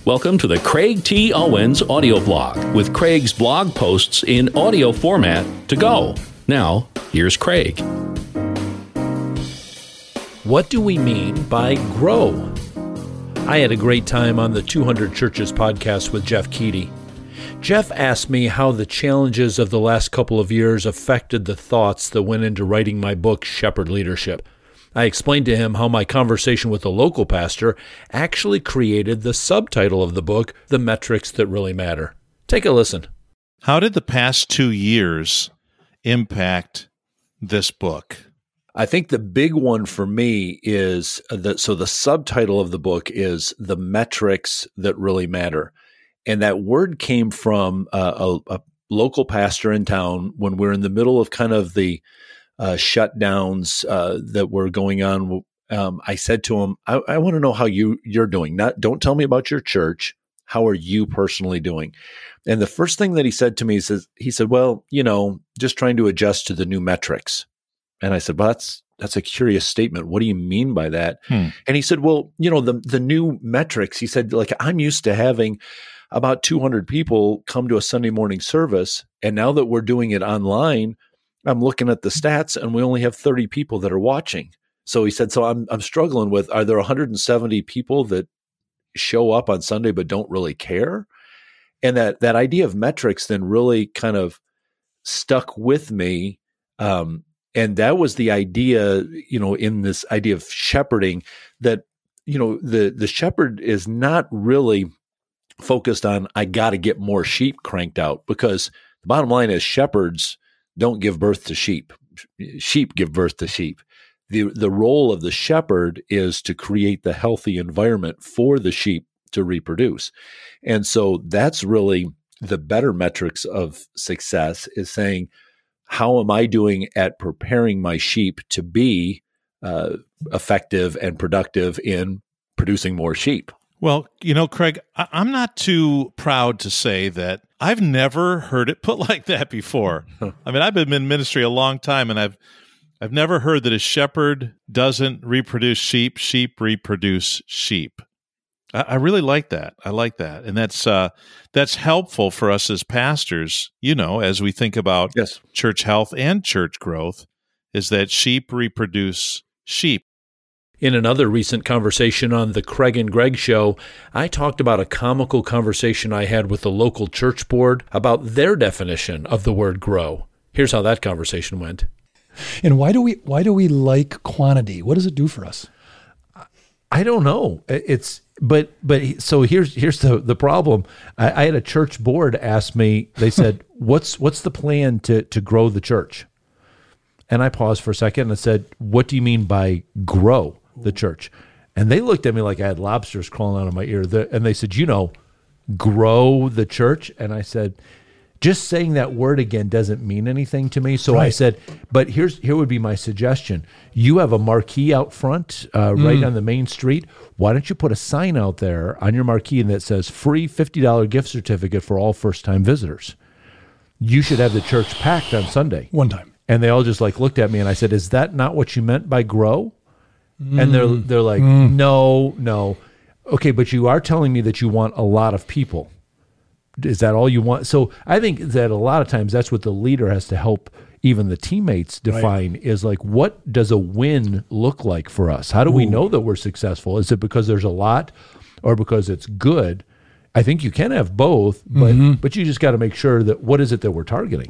Welcome to the Craig T. Owens audio blog with Craig's blog posts in audio format to go. Now, here's Craig. What do we mean by grow? I had a great time on the 200 Churches podcast with Jeff Keedy. Jeff asked me how the challenges of the last couple of years affected the thoughts that went into writing my book, Shepherd Leadership. I explained to him how my conversation with the local pastor actually created the subtitle of the book, The Metrics That Really Matter. Take a listen. How did the past 2 years impact this book? I think the big one for me is the subtitle of the book is The Metrics That Really Matter. And that word came from a local pastor in town when we're in the middle of kind of the shutdowns that were going on. I said to him, I want to know how you're doing. Don't tell me about your church. How are you personally doing? And the first thing that he said to me is, he said, well, just trying to adjust to the new metrics. And I said, well, that's a curious statement. What do you mean by that? And he said, well, the new metrics, he said, like, I'm used to having about 200 people come to a Sunday morning service. And now that we're doing it online, I'm looking at the stats and we only have 30 people that are watching. So he said, so I'm struggling with, are there 170 people that show up on Sunday but don't really care? And that idea of metrics then really kind of stuck with me. And that was the idea, in this idea of shepherding, that, the shepherd is not really focused on, I got to get more sheep cranked out, because the bottom line is shepherds don't give birth to sheep. Sheep give birth to sheep. The role of the shepherd is to create the healthy environment for the sheep to reproduce. And so that's really the better metrics of success, is saying, how am I doing at preparing my sheep to be effective and productive in producing more sheep? Well, Craig, I'm not too proud to say that I've never heard it put like that before. I mean, I've been in ministry a long time, and I've never heard that a shepherd doesn't reproduce sheep, sheep reproduce sheep. I really like that. I like that. And that's helpful for us as pastors, as we think about church health and church growth, is that sheep reproduce sheep. In another recent conversation on the Craig and Greg show, I talked about a comical conversation I had with the local church board about their definition of the word grow. Here's how that conversation went. And why do we like quantity? What does it do for us? I don't know. So here's the problem. I had a church board ask me, they said, what's the plan to grow the church? And I paused for a second and said, what do you mean by grow the church? And they looked at me like I had lobsters crawling out of my ear. And they said, grow the church? And I said, just saying that word again doesn't mean anything to me. So right. I said, but here would be my suggestion. You have a marquee out front, right on the main street. Why don't you put a sign out there on your marquee that says free $50 gift certificate for all first-time visitors? You should have the church packed on Sunday. One time. And they all just looked at me, and I said, is that not what you meant by grow? And they're like, no. Okay, but you are telling me that you want a lot of people. Is that all you want? So I think that a lot of times that's what the leader has to help even the teammates define, is like, what does a win look like for us? How do we know that we're successful? Is it because there's a lot or because it's good? I think you can have both, but you just got to make sure that what is it that we're targeting?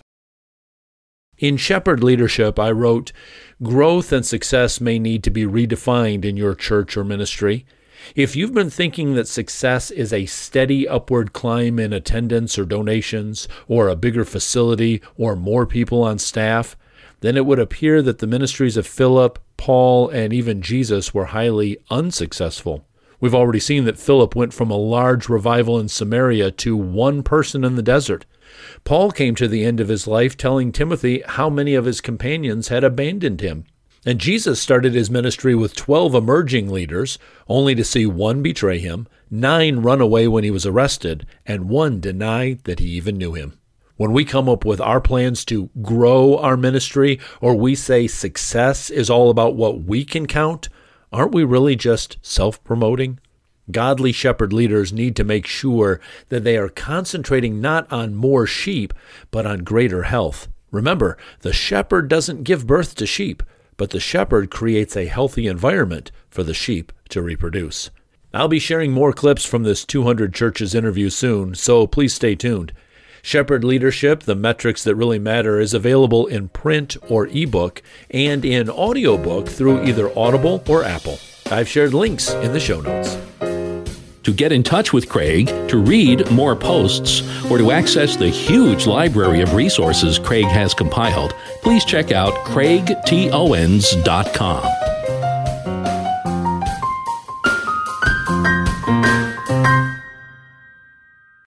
In Shepherd Leadership, I wrote, growth and success may need to be redefined in your church or ministry. If you've been thinking that success is a steady upward climb in attendance or donations, or a bigger facility, or more people on staff, then it would appear that the ministries of Philip, Paul, and even Jesus were highly unsuccessful. We've already seen that Philip went from a large revival in Samaria to one person in the desert. Paul came to the end of his life telling Timothy how many of his companions had abandoned him. And Jesus started his ministry with 12 emerging leaders, only to see one betray him, 9 run away when he was arrested, and 1 deny that he even knew him. When we come up with our plans to grow our ministry, or we say success is all about what we can count, aren't we really just self-promoting? Godly shepherd leaders need to make sure that they are concentrating not on more sheep, but on greater health. Remember, the shepherd doesn't give birth to sheep, but the shepherd creates a healthy environment for the sheep to reproduce. I'll be sharing more clips from this 200 Churches interview soon, so please stay tuned. Shepherd Leadership, The Metrics That Really Matter, is available in print or ebook and in audiobook through either Audible or Apple. I've shared links in the show notes. To get in touch with Craig, to read more posts, or to access the huge library of resources Craig has compiled, please check out craigtowens.com.